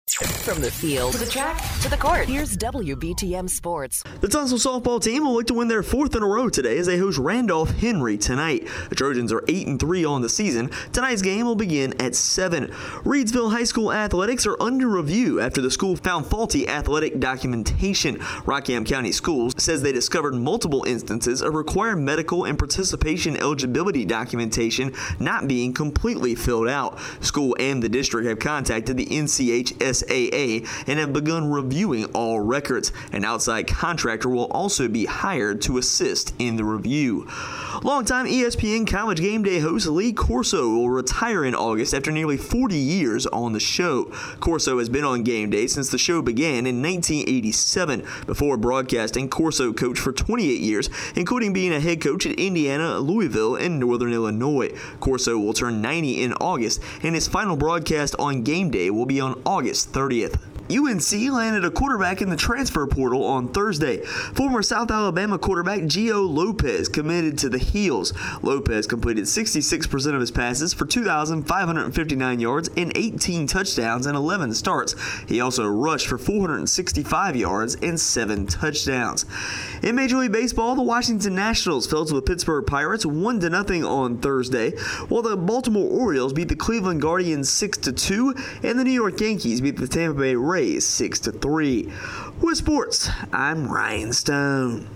From the field to the track to the court, here's WBTM Sports. The Tunstall softball team will look to win their fourth in a row today as they host Randolph Henry tonight. The Trojans are 8-3 on the season. Tonight's game will begin at 7. Reidsville High School athletics are under review after the school found faulty athletic documentation. Rockingham County Schools says they discovered multiple instances of required medical and participation eligibility documentation not being completely filled out. School and the district have contacted the NCHSAA and have begun reviewing all records. An outside contractor will also be hired to assist in the review. Longtime ESPN College Game Day host Lee Corso will retire in August after nearly 40 years on the show. Corso has been on Game Day since the show began in 1987. Before broadcasting, Corso coached for 28 years, including being a head coach at Indiana, Louisville, and Northern Illinois. Corso will turn 90 in August, and his final broadcast on Game Day will be on August 30th. UNC landed a quarterback in the transfer portal on Thursday. Former South Alabama quarterback Gio Lopez committed to the Heels. Lopez completed 66% of his passes for 2,559 yards and 18 touchdowns in 11 starts. He also rushed for 465 yards and 7 touchdowns. In Major League Baseball, the Washington Nationals fell to the Pittsburgh Pirates 1-0 on Thursday, while the Baltimore Orioles beat the Cleveland Guardians 6-2, and the New York Yankees beat the Tampa Bay Rays 6-3. With sports, I'm Ryan Stone.